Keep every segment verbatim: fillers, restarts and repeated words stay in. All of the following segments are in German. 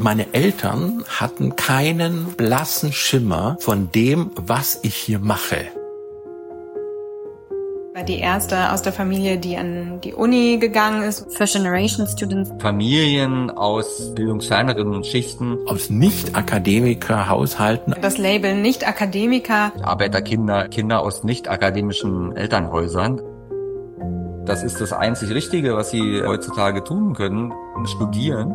Meine Eltern hatten keinen blassen Schimmer von dem, was ich hier mache. War die erste aus der Familie, die an die Uni gegangen ist. First Generation Students. Familien aus bildungsferneren Schichten. Aus Nicht-Akademiker-Haushalten. Das Label Nicht-Akademiker. Arbeiterkinder, Kinder aus nicht-akademischen Elternhäusern. Das ist das einzig Richtige, was sie heutzutage tun können, studieren.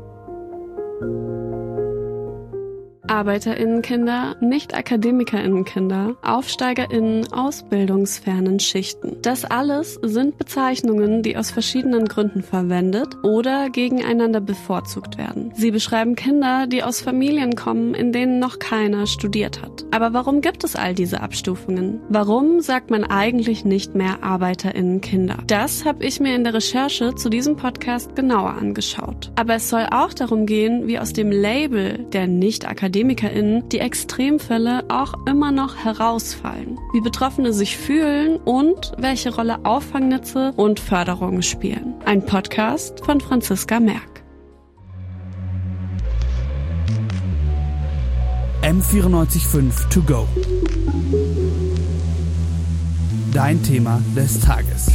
ArbeiterInnenkinder, Nicht-AkademikerInnenkinder, AufsteigerInnen aus bildungsfernen Schichten. Das alles sind Bezeichnungen, die aus verschiedenen Gründen verwendet oder gegeneinander bevorzugt werden. Sie beschreiben Kinder, die aus Familien kommen, in denen noch keiner studiert hat. Aber warum gibt es all diese Abstufungen? Warum sagt man eigentlich nicht mehr ArbeiterInnenkinder? Das habe ich mir in der Recherche zu diesem Podcast genauer angeschaut. Aber es soll auch darum gehen, wie aus dem Label der Nicht-AkademikerInnen die Extremfälle auch immer noch herausfallen, wie Betroffene sich fühlen und welche Rolle Auffangnetze und Förderungen spielen. Ein Podcast von Franziska Merck. M vierundneunzig Komma fünf to go. Dein Thema des Tages.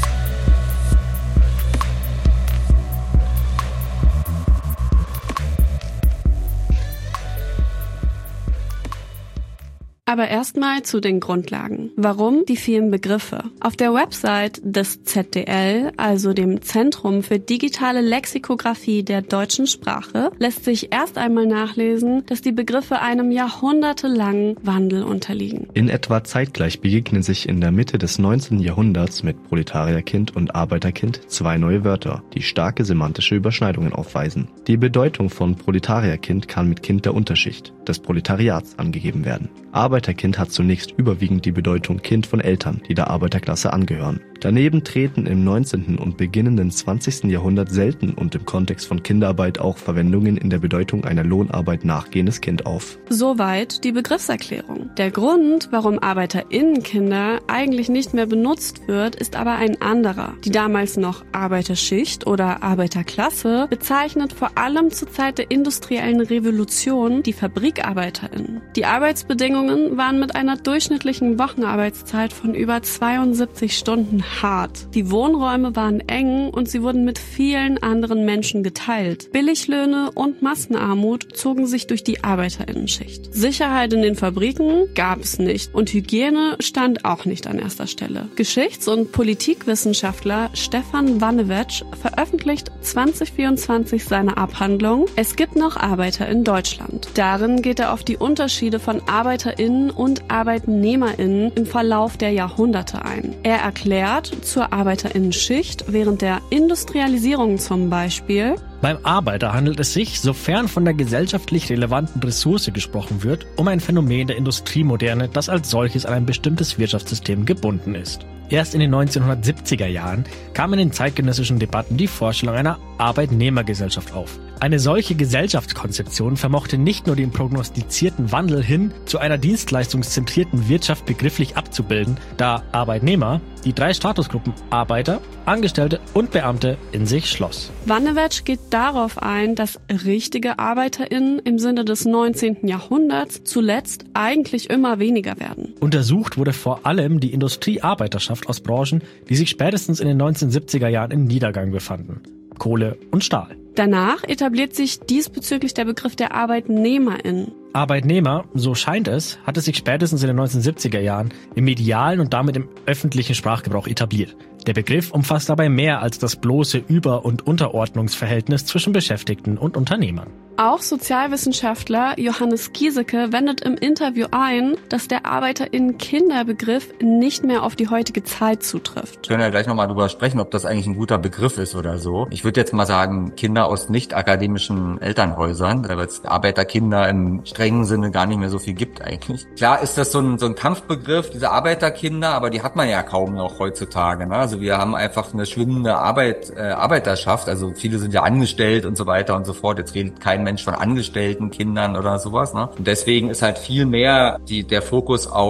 Aber erstmal zu den Grundlagen. Warum die vielen Begriffe? Auf der Website des Z D L, also dem Zentrum für digitale Lexikographie der deutschen Sprache, lässt sich erst einmal nachlesen, dass die Begriffe einem jahrhundertelangen Wandel unterliegen. In etwa zeitgleich begegnen sich in der Mitte des neunzehnten Jahrhunderts mit Proletarierkind und Arbeiterkind zwei neue Wörter, die starke semantische Überschneidungen aufweisen. Die Bedeutung von Proletarierkind kann mit Kind der Unterschicht, des Proletariats, angegeben werden. Arbeiterkind hat zunächst überwiegend die Bedeutung Kind von Eltern, die der Arbeiterklasse angehören. Daneben treten im neunzehnten und beginnenden zwanzigsten Jahrhundert selten und im Kontext von Kinderarbeit auch Verwendungen in der Bedeutung einer Lohnarbeit nachgehendes Kind auf. Soweit die Begriffserklärung. Der Grund, warum ArbeiterInnenkinder eigentlich nicht mehr benutzt wird, ist aber ein anderer. Die damals noch Arbeiterschicht oder Arbeiterklasse bezeichnet vor allem zur Zeit der industriellen Revolution die FabrikarbeiterInnen. Die Arbeitsbedingungen waren mit einer durchschnittlichen Wochenarbeitszeit von über zweiundsiebzig Stunden hart. Die Wohnräume waren eng und sie wurden mit vielen anderen Menschen geteilt. Billiglöhne und Massenarmut zogen sich durch die ArbeiterInnenschicht. Sicherheit in den Fabriken gab es nicht und Hygiene stand auch nicht an erster Stelle. Geschichts- und Politikwissenschaftler Stefan Wannewetsch veröffentlicht zwanzig vierundzwanzig seine Abhandlung Es gibt noch Arbeiter in Deutschland. Darin geht er auf die Unterschiede von ArbeiterInnen und ArbeitnehmerInnen im Verlauf der Jahrhunderte ein. Er erklärt zur ArbeiterInnenschicht während der Industrialisierung zum Beispiel: Beim Arbeiter handelt es sich, sofern von der gesellschaftlich relevanten Ressource gesprochen wird, um ein Phänomen der Industriemoderne, das als solches an ein bestimmtes Wirtschaftssystem gebunden ist. Erst in den neunzehnhundertsiebziger Jahren kam in den zeitgenössischen Debatten die Vorstellung einer Arbeitnehmergesellschaft auf. Eine solche Gesellschaftskonzeption vermochte nicht nur den prognostizierten Wandel hin zu einer dienstleistungszentrierten Wirtschaft begrifflich abzubilden, da Arbeitnehmer die drei Statusgruppen Arbeiter, Angestellte und Beamte in sich schloss. Wannewetsch geht darauf ein, dass richtige ArbeiterInnen im Sinne des neunzehnten Jahrhunderts zuletzt eigentlich immer weniger werden. Untersucht wurde vor allem die Industriearbeiterschaft aus Branchen, die sich spätestens in den neunzehnhundertsiebziger Jahren im Niedergang befanden: Kohle und Stahl. Danach etabliert sich diesbezüglich der Begriff der ArbeitnehmerInnen. Arbeitnehmer, so scheint es, hatte sich spätestens in den neunzehnhundertsiebziger Jahren im medialen und damit im öffentlichen Sprachgebrauch etabliert. Der Begriff umfasst dabei mehr als das bloße Über- und Unterordnungsverhältnis zwischen Beschäftigten und Unternehmern. Auch Sozialwissenschaftler Johannes Giesecke wendet im Interview ein, dass der ArbeiterInnen-Kinder-Begriff nicht mehr auf die heutige Zeit zutrifft. Wir können ja gleich nochmal drüber sprechen, ob das eigentlich ein guter Begriff ist oder so. Ich würde jetzt mal sagen, Kinder aus nicht-akademischen Elternhäusern, weil es Arbeiterkinder im strengen Sinne gar nicht mehr so viel gibt eigentlich. Klar ist das so ein, so ein Kampfbegriff, diese Arbeiterkinder, aber die hat man ja kaum noch heutzutage, ne? Also wir haben einfach eine schwindende Arbeit, äh, Arbeiterschaft, also viele sind ja angestellt und so weiter und so fort. Jetzt redet kein Mensch von Angestellten, Kindern oder sowas, ne? Und deswegen ist halt viel mehr die, der Fokus auf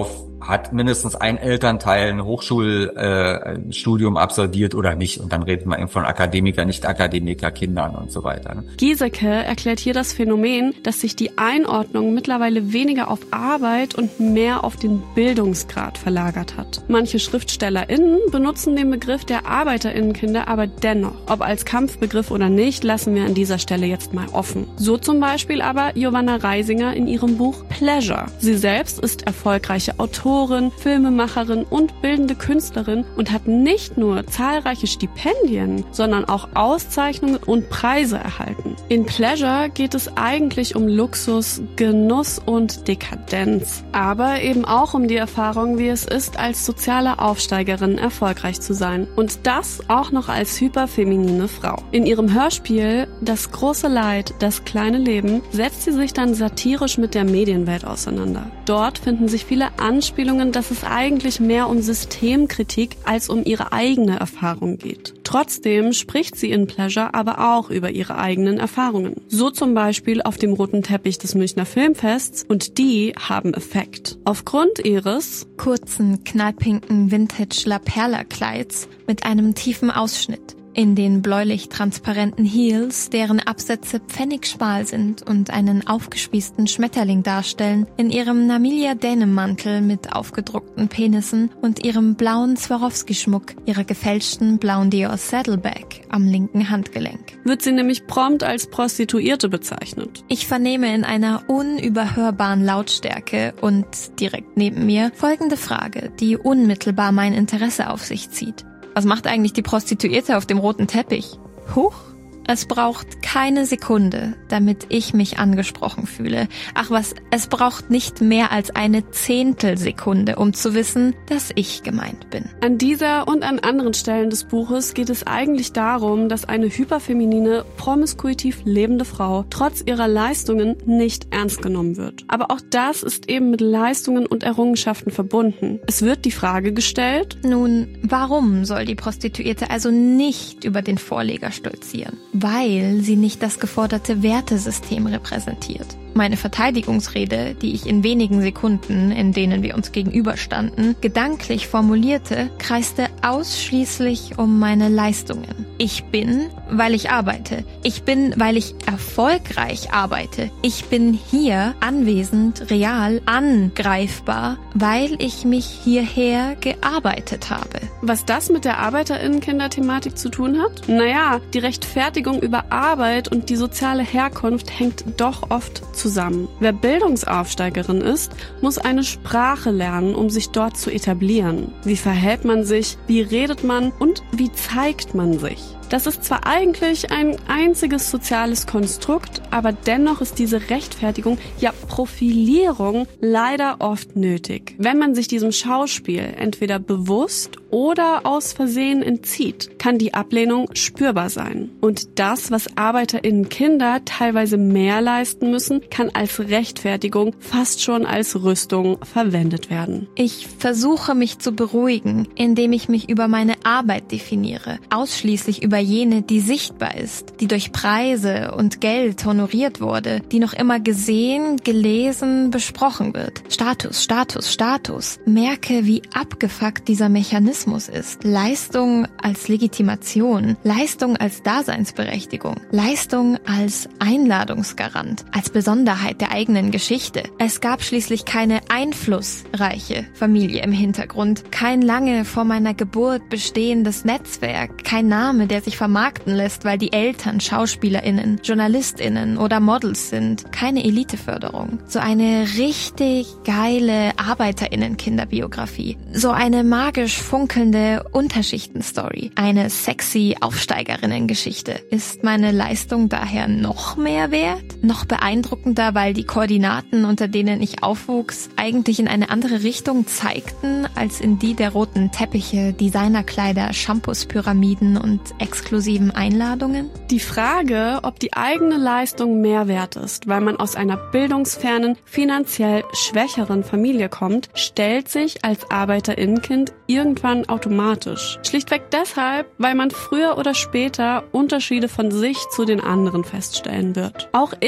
hat mindestens ein Elternteil ein Hochschulstudium äh, absolviert oder nicht. Und dann redet man eben von Akademiker, Nicht-Akademiker, Kindern und so weiter. Giesecke erklärt hier das Phänomen, dass sich die Einordnung mittlerweile weniger auf Arbeit und mehr auf den Bildungsgrad verlagert hat. Manche SchriftstellerInnen benutzen den Begriff der ArbeiterInnenkinder aber dennoch. Ob als Kampfbegriff oder nicht, lassen wir an dieser Stelle jetzt mal offen. So zum Beispiel aber Giovanna Reisinger in ihrem Buch Pleasure. Sie selbst ist erfolgreiche Autorin, Filmemacherin und bildende Künstlerin und hat nicht nur zahlreiche Stipendien, sondern auch Auszeichnungen und Preise erhalten. In Pleasure geht es eigentlich um Luxus, Genuss und Dekadenz, aber eben auch um die Erfahrung, wie es ist, als soziale Aufsteigerin erfolgreich zu sein. Und das auch noch als hyperfeminine Frau. In ihrem Hörspiel Das große Leid, das kleine Leben setzt sie sich dann satirisch mit der Medienwelt auseinander. Dort finden sich viele Anspielungen, dass es eigentlich mehr um Systemkritik als um ihre eigene Erfahrung geht. Trotzdem spricht sie in Pleasure aber auch über ihre eigenen Erfahrungen. So zum Beispiel auf dem roten Teppich des Münchner Filmfests und die haben Effekt. Aufgrund ihres kurzen, knallpinken Vintage-La Perla-Kleids mit einem tiefen Ausschnitt, in den bläulich-transparenten Heels, deren Absätze pfennigschmal sind und einen aufgespießten Schmetterling darstellen, in ihrem Namilia-Denim-Mantel mit aufgedruckten Penissen und ihrem blauen Swarovski-Schmuck, ihrer gefälschten blauen Dior Saddleback am linken Handgelenk. Wird sie nämlich prompt als Prostituierte bezeichnet. Ich vernehme in einer unüberhörbaren Lautstärke und direkt neben mir folgende Frage, die unmittelbar mein Interesse auf sich zieht. Was macht eigentlich die Prostituierte auf dem roten Teppich? Huch! Es braucht keine Sekunde, damit ich mich angesprochen fühle. Ach was, es braucht nicht mehr als eine Zehntelsekunde, um zu wissen, dass ich gemeint bin. An dieser und an anderen Stellen des Buches geht es eigentlich darum, dass eine hyperfeminine, promiskuitiv lebende Frau trotz ihrer Leistungen nicht ernst genommen wird. Aber auch das ist eben mit Leistungen und Errungenschaften verbunden. Es wird die Frage gestellt: Nun, warum soll die Prostituierte also nicht über den Vorleger stolzieren? Weil sie nicht das geforderte Wertesystem repräsentiert. Meine Verteidigungsrede, die ich in wenigen Sekunden, in denen wir uns gegenüberstanden, gedanklich formulierte, kreiste ausschließlich um meine Leistungen. Ich bin, weil ich arbeite. Ich bin, weil ich erfolgreich arbeite. Ich bin hier anwesend, real, angreifbar, weil ich mich hierher gearbeitet habe. Was das mit der ArbeiterInnenkinder-Thematik zu tun hat? Naja, die Rechtfertigung über Arbeit und die soziale Herkunft hängt doch oft zusammen. Zusammen. Wer Bildungsaufsteigerin ist, muss eine Sprache lernen, um sich dort zu etablieren. Wie verhält man sich, wie redet man und wie zeigt man sich? Das ist zwar eigentlich ein einziges soziales Konstrukt, aber dennoch ist diese Rechtfertigung, ja Profilierung, leider oft nötig. Wenn man sich diesem Schauspiel entweder bewusst oder aus Versehen entzieht, kann die Ablehnung spürbar sein. Und das, was ArbeiterInnen-Kinder teilweise mehr leisten müssen, kann als Rechtfertigung fast schon als Rüstung verwendet werden. Ich versuche mich zu beruhigen, indem ich mich über meine Arbeit definiere, ausschließlich über jene, die sichtbar ist, die durch Preise und Geld honoriert wurde, die noch immer gesehen, gelesen, besprochen wird. Status, Status, Status. Merke, wie abgefuckt dieser Mechanismus ist. Leistung als Legitimation, Leistung als Daseinsberechtigung, Leistung als Einladungsgarant, als Besonderheit der eigenen Geschichte. Es gab schließlich keine einflussreiche Familie im Hintergrund, kein lange vor meiner Geburt bestehendes Netzwerk, kein Name, der sich vermarkten lässt, weil die Eltern SchauspielerInnen, JournalistInnen oder Models sind. Keine Eliteförderung. So eine richtig geile ArbeiterInnen-Kinderbiografie. So eine magisch funkelnde Unterschichtenstory. Eine sexy Aufsteigerinnen-Geschichte. Ist meine Leistung daher noch mehr wert? Noch beeindruckender, weil die Koordinaten, unter denen ich aufwuchs, eigentlich in eine andere Richtung zeigten, als in die der roten Teppiche, Designerkleider, Shampoos, Pyramiden und exklusiven Einladungen? Die Frage, ob die eigene Leistung mehr wert ist, weil man aus einer bildungsfernen, finanziell schwächeren Familie kommt, stellt sich als ArbeiterInnenkind irgendwann automatisch. Schlichtweg deshalb, weil man früher oder später Unterschiede von sich zu den anderen feststellen wird. Auch ich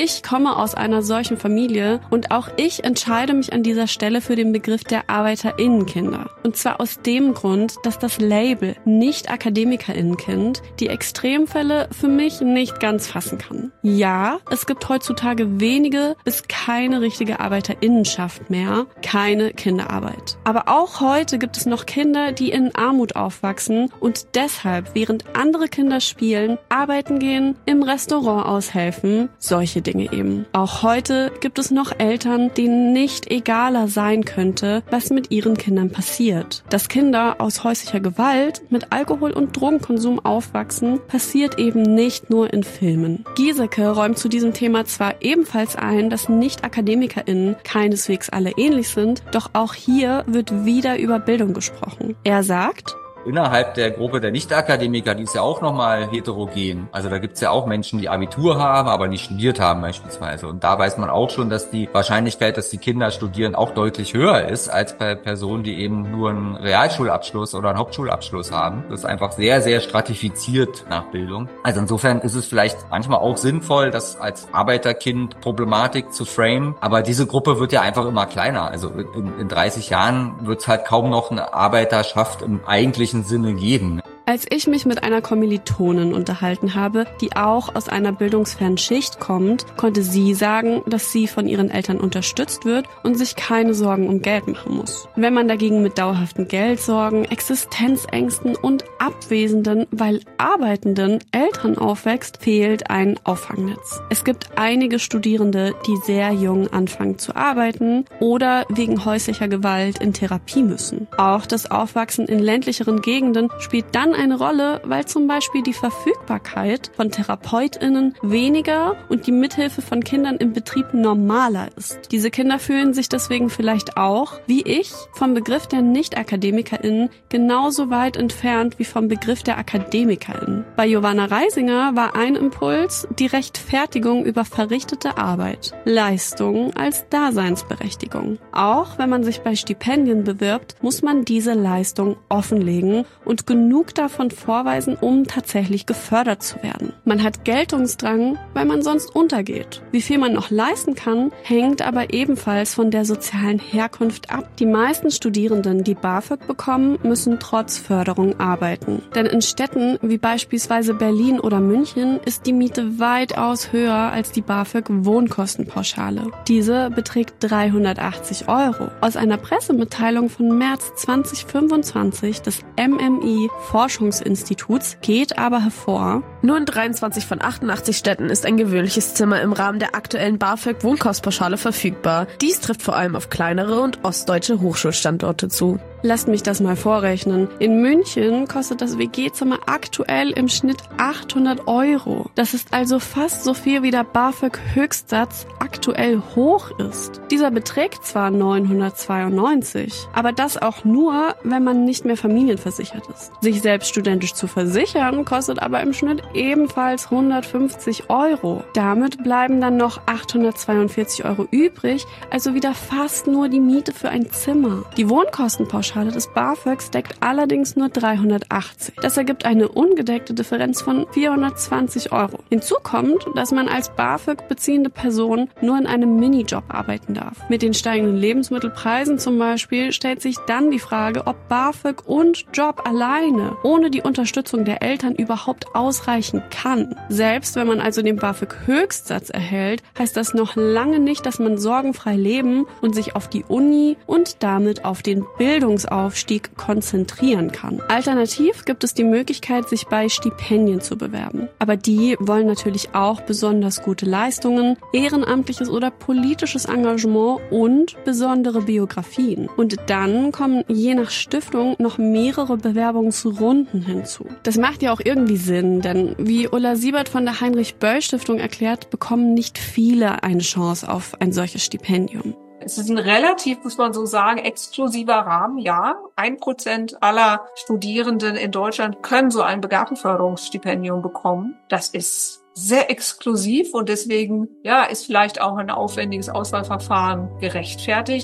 Ich komme aus einer solchen Familie und auch ich entscheide mich an dieser Stelle für den Begriff der ArbeiterInnenkinder. Und zwar aus dem Grund, dass das Label Nicht-AkademikerInnenkind die Extremfälle für mich nicht ganz fassen kann. Ja, es gibt heutzutage wenige bis keine richtige ArbeiterInnenschaft mehr, keine Kinderarbeit. Aber auch heute gibt es noch Kinder, die in Armut aufwachsen und deshalb, während andere Kinder spielen, arbeiten gehen, im Restaurant aushelfen, solche Dinge eben. Auch heute gibt es noch Eltern, denen nicht egaler sein könnte, was mit ihren Kindern passiert. Dass Kinder aus häuslicher Gewalt mit Alkohol- und Drogenkonsum aufwachsen, passiert eben nicht nur in Filmen. Giesecke räumt zu diesem Thema zwar ebenfalls ein, dass Nicht-AkademikerInnen keineswegs alle ähnlich sind, doch auch hier wird wieder über Bildung gesprochen. Er sagt: Innerhalb der Gruppe der Nicht-Akademiker, die ist ja auch nochmal heterogen. Also da gibt's ja auch Menschen, die Abitur haben, aber nicht studiert haben beispielsweise. Und da weiß man auch schon, dass die Wahrscheinlichkeit, dass die Kinder studieren, auch deutlich höher ist, als bei Personen, die eben nur einen Realschulabschluss oder einen Hauptschulabschluss haben. Das ist einfach sehr, sehr stratifiziert nach Bildung. Also insofern ist es vielleicht manchmal auch sinnvoll, das als Arbeiterkind Problematik zu framen. Aber diese Gruppe wird ja einfach immer kleiner. Also in, in dreißig Jahren wird's halt kaum noch eine Arbeiterschaft im eigentlichen Sinne geben. Als ich mich mit einer Kommilitonin unterhalten habe, die auch aus einer bildungsfernen Schicht kommt, konnte sie sagen, dass sie von ihren Eltern unterstützt wird und sich keine Sorgen um Geld machen muss. Wenn man dagegen mit dauerhaften Geldsorgen, Existenzängsten und abwesenden, weil arbeitenden Eltern aufwächst, fehlt ein Auffangnetz. Es gibt einige Studierende, die sehr jung anfangen zu arbeiten oder wegen häuslicher Gewalt in Therapie müssen. Auch das Aufwachsen in ländlicheren Gegenden spielt dann eine Rolle, weil zum Beispiel die Verfügbarkeit von TherapeutInnen weniger und die Mithilfe von Kindern im Betrieb normaler ist. Diese Kinder fühlen sich deswegen vielleicht auch, wie ich, vom Begriff der Nicht-AkademikerInnen genauso weit entfernt wie vom Begriff der AkademikerInnen. Bei Giovanna Reisinger war ein Impuls die Rechtfertigung über verrichtete Arbeit, Leistung als Daseinsberechtigung. Auch wenn man sich bei Stipendien bewirbt, muss man diese Leistung offenlegen und genug davon vorweisen, um tatsächlich gefördert zu werden. Man hat Geltungsdrang, weil man sonst untergeht. Wie viel man noch leisten kann, hängt aber ebenfalls von der sozialen Herkunft ab. Die meisten Studierenden, die BAföG bekommen, müssen trotz Förderung arbeiten. Denn in Städten wie beispielsweise Berlin oder München ist die Miete weitaus höher als die BAföG-Wohnkostenpauschale. Diese beträgt dreihundertachtzig Euro. Aus einer Pressemitteilung von März zweitausendfünfundzwanzig des M M I-Forschungsinstituts geht aber hervor: Nur in dreiundzwanzig von achtundachtzig Städten ist ein gewöhnliches Zimmer im Rahmen der aktuellen BAföG-Wohnkostenpauschale verfügbar. Dies trifft vor allem auf kleinere und ostdeutsche Hochschulstandorte zu. Lasst mich das mal vorrechnen. In München kostet das W G-Zimmer aktuell im Schnitt achthundert Euro. Das ist also fast so viel, wie der BAföG-Höchstsatz aktuell hoch ist. Dieser beträgt zwar neunhundertzweiundneunzig, aber das auch nur, wenn man nicht mehr familienversichert ist. Sich selbst studentisch zu versichern, kostet aber im Schnitt ebenfalls hundertfünfzig Euro. Damit bleiben dann noch achthundertzweiundvierzig Euro übrig, also wieder fast nur die Miete für ein Zimmer. Die Wohnkostenpauschale des BAföGs deckt allerdings nur dreihundertachtzig. Das ergibt eine ungedeckte Differenz von vierhundertzwanzig Euro. Hinzu kommt, dass man als BAföG beziehende Person nur in einem Minijob arbeiten darf. Mit den steigenden Lebensmittelpreisen zum Beispiel stellt sich dann die Frage, ob BAföG und Job alleine ohne die Unterstützung der Eltern überhaupt ausreichen kann. Selbst wenn man also den BAföG-Höchstsatz erhält, heißt das noch lange nicht, dass man sorgenfrei leben und sich auf die Uni und damit auf den Bildungsaufstieg konzentrieren kann. Alternativ gibt es die Möglichkeit, sich bei Stipendien zu bewerben. Aber die wollen natürlich auch besonders gute Leistungen, ehrenamtliches oder politisches Engagement und besondere Biografien. Und dann kommen je nach Stiftung noch mehrere Bewerbungsrunden hinzu. Das macht ja auch irgendwie Sinn, denn wie Ulla Siebert von der Heinrich-Böll-Stiftung erklärt, bekommen nicht viele eine Chance auf ein solches Stipendium. Es ist ein relativ, muss man so sagen, exklusiver Rahmen, ja. Ein Prozent aller Studierenden in Deutschland können so ein Begabtenförderungsstipendium bekommen. Das ist sehr exklusiv und deswegen, ja, ist vielleicht auch ein aufwendiges Auswahlverfahren gerechtfertigt.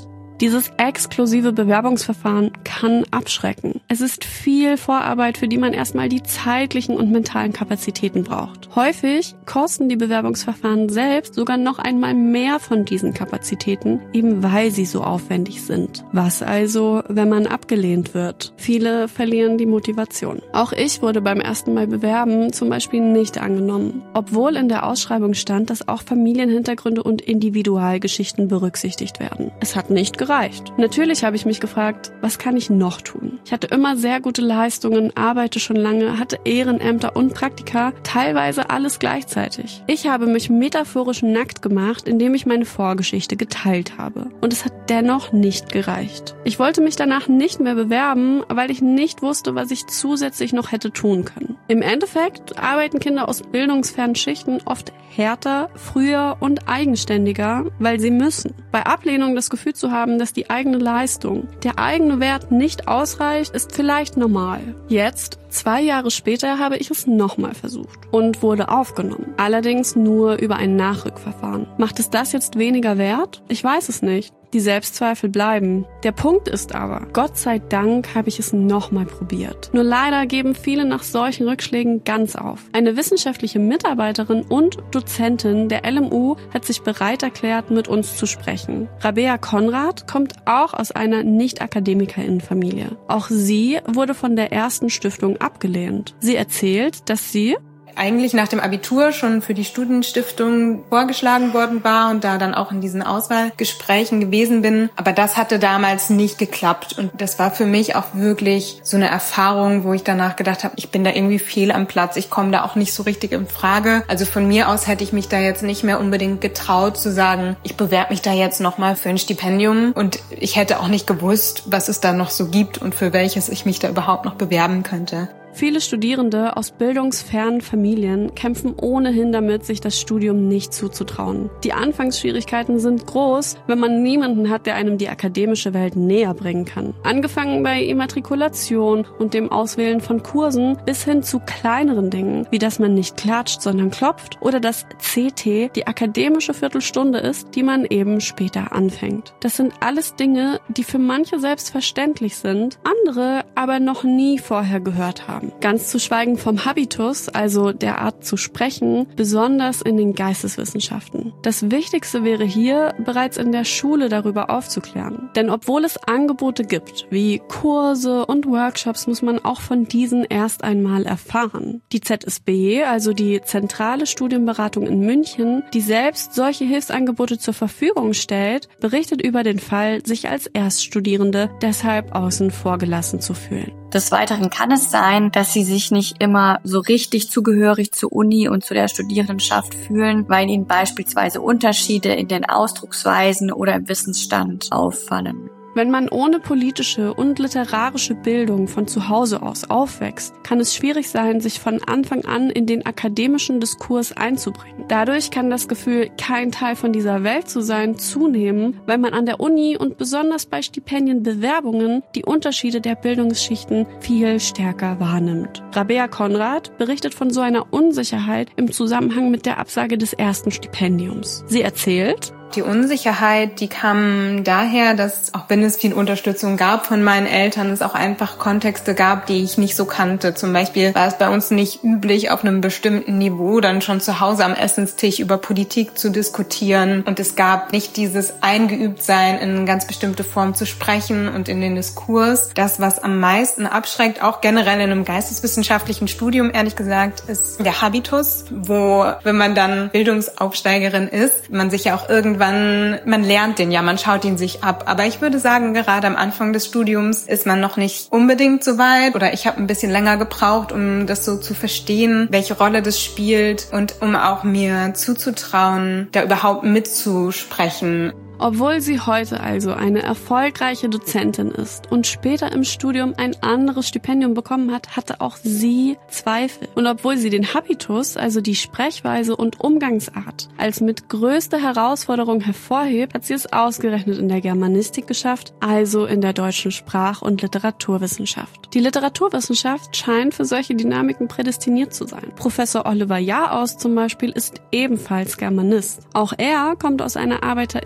Dieses exklusive Bewerbungsverfahren kann abschrecken. Es ist viel Vorarbeit, für die man erstmal die zeitlichen und mentalen Kapazitäten braucht. Häufig kosten die Bewerbungsverfahren selbst sogar noch einmal mehr von diesen Kapazitäten, eben weil sie so aufwendig sind. Was also, wenn man abgelehnt wird? Viele verlieren die Motivation. Auch ich wurde beim ersten Mal bewerben zum Beispiel nicht angenommen, obwohl in der Ausschreibung stand, dass auch Familienhintergründe und Individualgeschichten berücksichtigt werden. Es hat nicht gereicht. Natürlich habe ich mich gefragt, was kann ich noch tun? Ich hatte immer sehr gute Leistungen, arbeite schon lange, hatte Ehrenämter und Praktika, teilweise alles gleichzeitig. Ich habe mich metaphorisch nackt gemacht, indem ich meine Vorgeschichte geteilt habe. Und es hat dennoch nicht gereicht. Ich wollte mich danach nicht mehr bewerben, weil ich nicht wusste, was ich zusätzlich noch hätte tun können. Im Endeffekt arbeiten Kinder aus bildungsfernen Schichten oft härter, früher und eigenständiger, weil sie müssen. Bei Ablehnung das Gefühl zu haben, dass die eigene Leistung, der eigene Wert nicht ausreicht, ist vielleicht normal. Jetzt, zwei Jahre später, habe ich es nochmal versucht und wurde aufgenommen. Allerdings nur über ein Nachrückverfahren. Macht es das jetzt weniger wert? Ich weiß es nicht. Die Selbstzweifel bleiben. Der Punkt ist aber, Gott sei Dank habe ich es nochmal probiert. Nur leider geben viele nach solchen Rückschlägen ganz auf. Eine wissenschaftliche Mitarbeiterin und Dozentin der L M U hat sich bereit erklärt, mit uns zu sprechen. Rabea Konrad kommt auch aus einer Nicht-AkademikerInnen-Familie. Auch sie wurde von der ersten Stiftung abgelehnt. Sie erzählt, dass sie eigentlich nach dem Abitur schon für die Studienstiftung vorgeschlagen worden war und da dann auch in diesen Auswahlgesprächen gewesen bin. Aber das hatte damals nicht geklappt. Und das war für mich auch wirklich so eine Erfahrung, wo ich danach gedacht habe, ich bin da irgendwie fehl am Platz. Ich komme da auch nicht so richtig in Frage. Also von mir aus hätte ich mich da jetzt nicht mehr unbedingt getraut zu sagen, ich bewerbe mich da jetzt nochmal für ein Stipendium. Und ich hätte auch nicht gewusst, was es da noch so gibt und für welches ich mich da überhaupt noch bewerben könnte. Viele Studierende aus bildungsfernen Familien kämpfen ohnehin damit, sich das Studium nicht zuzutrauen. Die Anfangsschwierigkeiten sind groß, wenn man niemanden hat, der einem die akademische Welt näher bringen kann. Angefangen bei Immatrikulation und dem Auswählen von Kursen bis hin zu kleineren Dingen, wie dass man nicht klatscht, sondern klopft oder dass C T die akademische Viertelstunde ist, die man eben später anfängt. Das sind alles Dinge, die für manche selbstverständlich sind, andere aber noch nie vorher gehört haben. Ganz zu schweigen vom Habitus, also der Art zu sprechen, besonders in den Geisteswissenschaften. Das Wichtigste wäre hier, bereits in der Schule darüber aufzuklären. Denn obwohl es Angebote gibt, wie Kurse und Workshops, muss man auch von diesen erst einmal erfahren. Die Z S B, also die Zentrale Studienberatung in München, die selbst solche Hilfsangebote zur Verfügung stellt, berichtet über den Fall, sich als Erststudierende deshalb außen vor gelassen zu fühlen. Des Weiteren kann es sein, dass sie sich nicht immer so richtig zugehörig zur Uni und zu der Studierendenschaft fühlen, weil ihnen beispielsweise Unterschiede in den Ausdrucksweisen oder im Wissensstand auffallen. Wenn man ohne politische und literarische Bildung von zu Hause aus aufwächst, kann es schwierig sein, sich von Anfang an in den akademischen Diskurs einzubringen. Dadurch kann das Gefühl, kein Teil von dieser Welt zu sein, zunehmen, weil man an der Uni und besonders bei Stipendienbewerbungen die Unterschiede der Bildungsschichten viel stärker wahrnimmt. Rabea Konrad berichtet von so einer Unsicherheit im Zusammenhang mit der Absage des ersten Stipendiums. Sie erzählt: Die Unsicherheit, die kam daher, dass, auch wenn es viel Unterstützung gab von meinen Eltern, es auch einfach Kontexte gab, die ich nicht so kannte. Zum Beispiel war es bei uns nicht üblich, auf einem bestimmten Niveau dann schon zu Hause am Essenstisch über Politik zu diskutieren. Und es gab nicht dieses Eingeübtsein, in eine ganz bestimmte Form zu sprechen und in den Diskurs. Das, was am meisten abschreckt, auch generell in einem geisteswissenschaftlichen Studium, ehrlich gesagt, ist der Habitus, wo, wenn man dann Bildungsaufsteigerin ist, man sich ja auch irgendwann man lernt den ja, man schaut ihn sich ab. Aber ich würde sagen, gerade am Anfang des Studiums ist man noch nicht unbedingt so weit oder ich habe ein bisschen länger gebraucht, um das so zu verstehen, welche Rolle das spielt und um auch mir zuzutrauen, da überhaupt mitzusprechen. Obwohl sie heute also eine erfolgreiche Dozentin ist und später im Studium ein anderes Stipendium bekommen hat, hatte auch sie Zweifel. Und obwohl sie den Habitus, also die Sprechweise und Umgangsart, als mit größter Herausforderung hervorhebt, hat sie es ausgerechnet in der Germanistik geschafft, also in der deutschen Sprach- und Literaturwissenschaft. Die Literaturwissenschaft scheint für solche Dynamiken prädestiniert zu sein. Professor Oliver Jahraus zum Beispiel ist ebenfalls Germanist. Auch er kommt aus einer ArbeiterInnenfamilie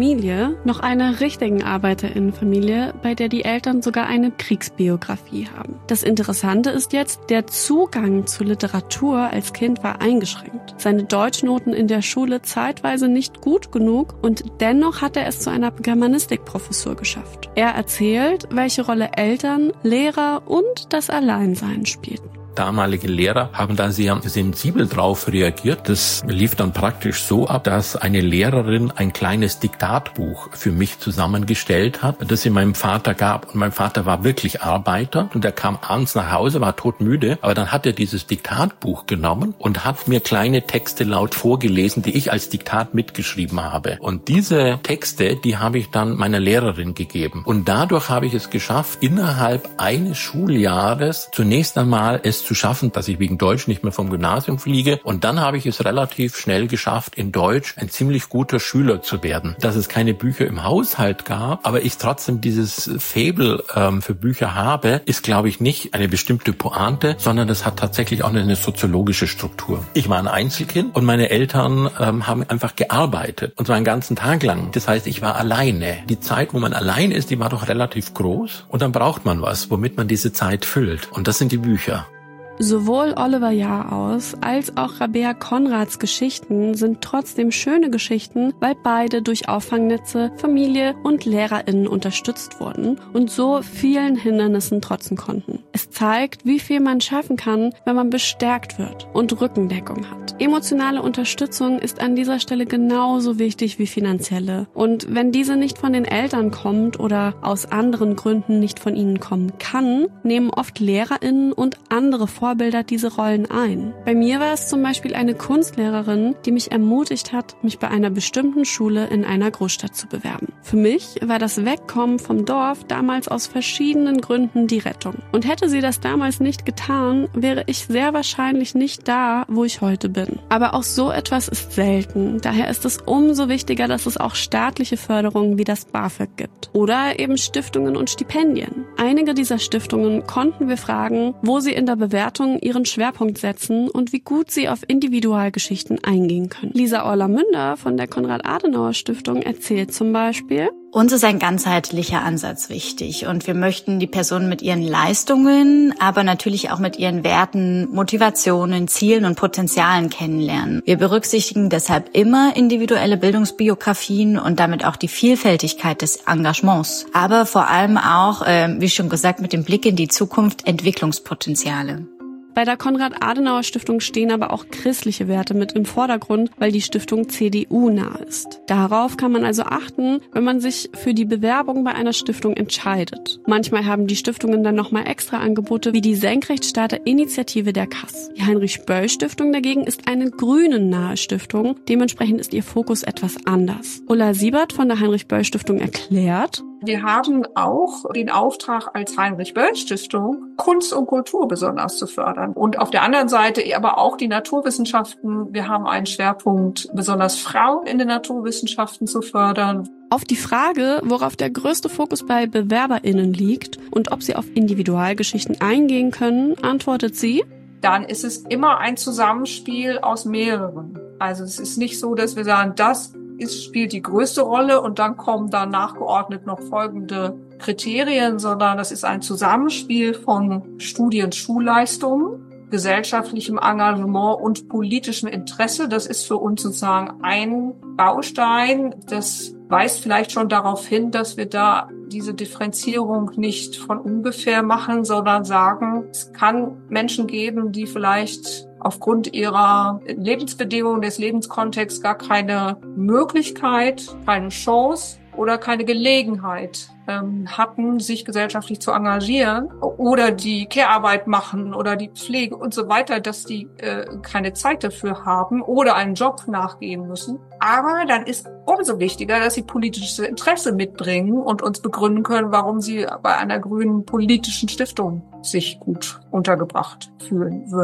Familie, noch einer richtigen ArbeiterInnenfamilie, bei der die Eltern sogar eine Kriegsbiografie haben. Das Interessante ist jetzt, der Zugang zu Literatur als Kind war eingeschränkt. Seine Deutschnoten in der Schule zeitweise nicht gut genug und dennoch hat er es zu einer Germanistikprofessur geschafft. Er erzählt, welche Rolle Eltern, Lehrer und das Alleinsein spielten. Damalige Lehrer haben da sehr sensibel drauf reagiert. Das lief dann praktisch so ab, dass eine Lehrerin ein kleines Diktatbuch für mich zusammengestellt hat, das sie meinem Vater gab. Und mein Vater war wirklich Arbeiter und er kam abends nach Hause, war todmüde, aber dann hat er dieses Diktatbuch genommen und hat mir kleine Texte laut vorgelesen, die ich als Diktat mitgeschrieben habe. Und diese Texte, die habe ich dann meiner Lehrerin gegeben. Und dadurch habe ich es geschafft, innerhalb eines Schuljahres zunächst einmal es zu schaffen, dass ich wegen Deutsch nicht mehr vom Gymnasium fliege. Und dann habe ich es relativ schnell geschafft, in Deutsch ein ziemlich guter Schüler zu werden. Dass es keine Bücher im Haushalt gab, aber ich trotzdem dieses Faible ähm, für Bücher habe, ist, glaube ich, nicht eine bestimmte Pointe, sondern das hat tatsächlich auch eine soziologische Struktur. Ich war ein Einzelkind und meine Eltern ähm, haben einfach gearbeitet und zwar einen ganzen Tag lang. Das heißt, ich war alleine. Die Zeit, wo man allein ist, die war doch relativ groß und dann braucht man was, womit man diese Zeit füllt. Und das sind die Bücher. Sowohl Oliver Jaraus als auch Rabea Konrads Geschichten sind trotzdem schöne Geschichten, weil beide durch Auffangnetze, Familie und LehrerInnen unterstützt wurden und so vielen Hindernissen trotzen konnten. Es zeigt, wie viel man schaffen kann, wenn man bestärkt wird und Rückendeckung hat. Emotionale Unterstützung ist an dieser Stelle genauso wichtig wie finanzielle. Und wenn diese nicht von den Eltern kommt oder aus anderen Gründen nicht von ihnen kommen kann, nehmen oft LehrerInnen und andere Vorbilder diese Rollen ein. Bei mir war es zum Beispiel eine Kunstlehrerin, die mich ermutigt hat, mich bei einer bestimmten Schule in einer Großstadt zu bewerben. Für mich war das Wegkommen vom Dorf damals aus verschiedenen Gründen die Rettung. Und hätte sie das damals nicht getan, wäre ich sehr wahrscheinlich nicht da, wo ich heute bin. Aber auch so etwas ist selten. Daher ist es umso wichtiger, dass es auch staatliche Förderungen wie das BAföG gibt. Oder eben Stiftungen und Stipendien. Einige dieser Stiftungen konnten wir fragen, wo sie in der Bewertung ihren Schwerpunkt setzen und wie gut sie auf Individualgeschichten eingehen können. Lisa Orla-Münder von der Konrad-Adenauer-Stiftung erzählt zum Beispiel: Uns ist ein ganzheitlicher Ansatz wichtig und wir möchten die Person mit ihren Leistungen, aber natürlich auch mit ihren Werten, Motivationen, Zielen und Potenzialen kennenlernen. Wir berücksichtigen deshalb immer individuelle Bildungsbiografien und damit auch die Vielfältigkeit des Engagements, aber vor allem auch, äh, wie schon gesagt, mit dem Blick in die Zukunft Entwicklungspotenziale. Bei der Konrad-Adenauer-Stiftung stehen aber auch christliche Werte mit im Vordergrund, weil die Stiftung C D U-nah ist. Darauf kann man also achten, wenn man sich für die Bewerbung bei einer Stiftung entscheidet. Manchmal haben die Stiftungen dann nochmal extra Angebote wie die Senkrechtstarter-Initiative der K A S. Die Heinrich-Böll-Stiftung dagegen ist eine grünen-nahe Stiftung, dementsprechend ist ihr Fokus etwas anders. Ulla Siebert von der Heinrich-Böll-Stiftung erklärt: Wir haben auch den Auftrag als Heinrich-Böll-Stiftung, Kunst und Kultur besonders zu fördern. Und auf der anderen Seite aber auch die Naturwissenschaften. Wir haben einen Schwerpunkt, besonders Frauen in den Naturwissenschaften zu fördern. Auf die Frage, worauf der größte Fokus bei BewerberInnen liegt und ob sie auf Individualgeschichten eingehen können, antwortet sie: Dann ist es immer ein Zusammenspiel aus mehreren. Also es ist nicht so, dass wir sagen, das ist, spielt die größte Rolle und dann kommen dann nachgeordnet noch folgende Kriterien, sondern das ist ein Zusammenspiel von Studien, Schulleistungen, gesellschaftlichem Engagement und politischem Interesse. Das ist für uns sozusagen ein Baustein. Das weist vielleicht schon darauf hin, dass wir da diese Differenzierung nicht von ungefähr machen, sondern sagen, es kann Menschen geben, die vielleicht aufgrund ihrer Lebensbedingungen, des Lebenskontexts gar keine Möglichkeit, keine Chance oder keine Gelegenheit ähm, hatten, sich gesellschaftlich zu engagieren oder die Care-Arbeit machen oder die Pflege und so weiter, dass die äh, keine Zeit dafür haben oder einen Job nachgehen müssen. Aber dann ist umso wichtiger, dass sie politisches Interesse mitbringen und uns begründen können, warum sie bei einer grünen politischen Stiftung sich gut untergebracht fühlen würden.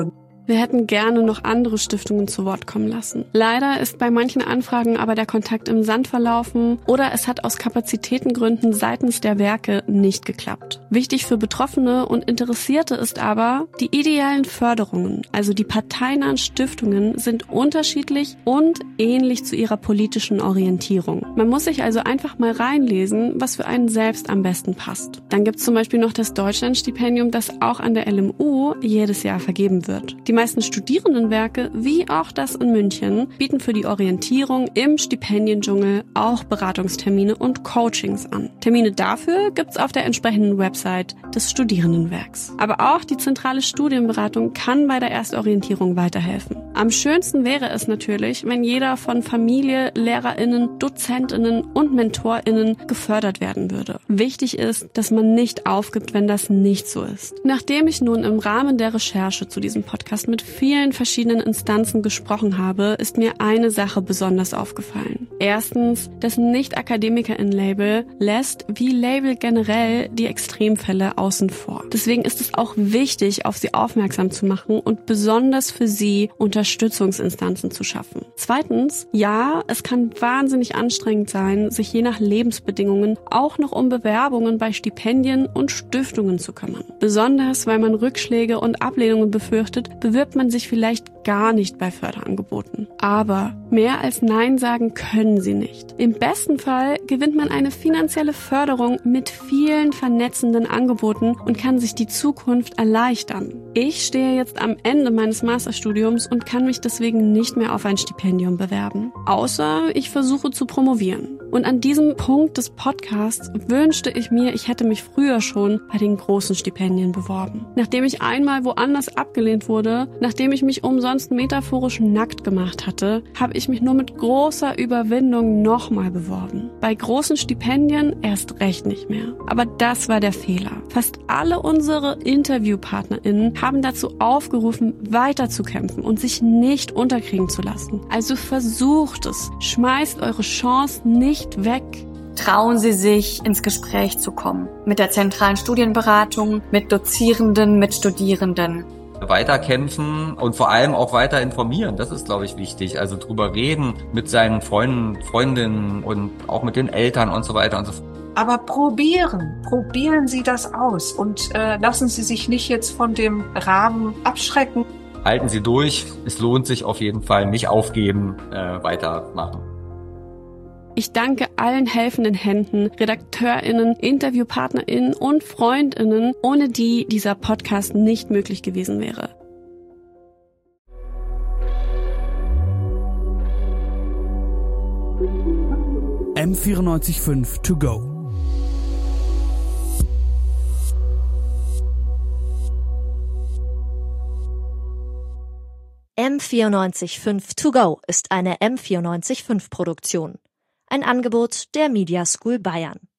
Wir hätten gerne noch andere Stiftungen zu Wort kommen lassen. Leider ist bei manchen Anfragen aber der Kontakt im Sand verlaufen oder es hat aus Kapazitätengründen seitens der Werke nicht geklappt. Wichtig für Betroffene und Interessierte ist aber, die ideellen Förderungen, also die parteinahen Stiftungen, sind unterschiedlich und ähnlich zu ihrer politischen Orientierung. Man muss sich also einfach mal reinlesen, was für einen selbst am besten passt. Dann gibt es zum Beispiel noch das Deutschlandstipendium, das auch an der L M U jedes Jahr vergeben wird. Die meisten Studierendenwerke, wie auch das in München, bieten für die Orientierung im Stipendiendschungel auch Beratungstermine und Coachings an. Termine dafür gibt's auf der entsprechenden Website des Studierendenwerks. Aber auch die zentrale Studienberatung kann bei der Erstorientierung weiterhelfen. Am schönsten wäre es natürlich, wenn jeder von Familie, LehrerInnen, DozentInnen und MentorInnen gefördert werden würde. Wichtig ist, dass man nicht aufgibt, wenn das nicht so ist. Nachdem ich nun im Rahmen der Recherche zu diesem Podcast mit vielen verschiedenen Instanzen gesprochen habe, ist mir eine Sache besonders aufgefallen. Erstens, das Nicht-AkademikerInnen-Label lässt wie Label generell die Extremfälle außen vor. Deswegen ist es auch wichtig, auf sie aufmerksam zu machen und besonders für sie Unterstützungsinstanzen zu schaffen. Zweitens, ja, es kann wahnsinnig anstrengend sein, sich je nach Lebensbedingungen auch noch um Bewerbungen bei Stipendien und Stiftungen zu kümmern. Besonders, weil man Rückschläge und Ablehnungen befürchtet, bewirbt man sich vielleicht gar nicht bei Förderangeboten. Aber mehr als Nein sagen können sie nicht. Im besten Fall gewinnt man eine finanzielle Förderung mit vielen vernetzenden Angeboten und kann sich die Zukunft erleichtern. Ich stehe jetzt am Ende meines Masterstudiums und kann mich deswegen nicht mehr auf ein Stipendium bewerben. Außer ich versuche zu promovieren. Und an diesem Punkt des Podcasts wünschte ich mir, ich hätte mich früher schon bei den großen Stipendien beworben. Nachdem ich einmal woanders abgelehnt wurde, nachdem ich mich umsonst metaphorisch nackt gemacht hatte, habe ich mich nur mit großer Überwindung nochmal beworben. Bei großen Stipendien erst recht nicht mehr. Aber das war der Fehler. Fast alle unsere InterviewpartnerInnen haben dazu aufgerufen, weiterzukämpfen und sich nicht unterkriegen zu lassen. Also versucht es. Schmeißt eure Chance nicht weg. Trauen Sie sich, ins Gespräch zu kommen. Mit der zentralen Studienberatung, mit Dozierenden, mit Studierenden. Weiterkämpfen und vor allem auch weiter informieren. Das ist, glaube ich, wichtig. Also drüber reden mit seinen Freunden, Freundinnen und auch mit den Eltern und so weiter und so fort. Aber probieren, probieren Sie das aus und äh, lassen Sie sich nicht jetzt von dem Rahmen abschrecken. Halten Sie durch. Es lohnt sich auf jeden Fall. Nicht aufgeben, äh, weitermachen. Ich danke allen helfenden Händen, RedakteurInnen, InterviewpartnerInnen und FreundInnen, ohne die dieser Podcast nicht möglich gewesen wäre. M vierundneunzig Komma fünf to go. M vierundneunzig Komma fünf to go ist eine M vierundneunzig Komma fünf Produktion. Ein Angebot der Media School Bayern.